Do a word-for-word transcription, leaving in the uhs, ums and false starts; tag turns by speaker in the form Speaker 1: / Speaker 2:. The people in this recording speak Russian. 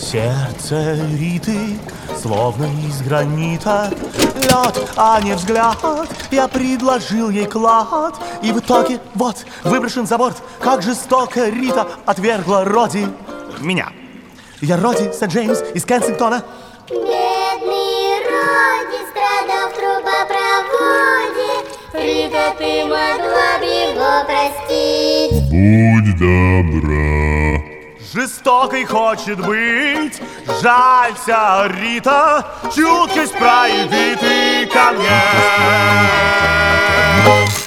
Speaker 1: Сердце Риты, словно из гранита, лед, а не взгляд. Я предложил ей клад, и в итоге, вот, выброшен за борт. Как жестоко Рита отвергла Роди меня. Я Роди Сент-Джеймс из Кенсингтона.
Speaker 2: Бедный Роди страдал в трубопроводе. Рита, ты могла бы его простить.
Speaker 3: Будь добра.
Speaker 1: Жестокой хочет быть, жалься, Рита, чуткость прояви ты ко мне.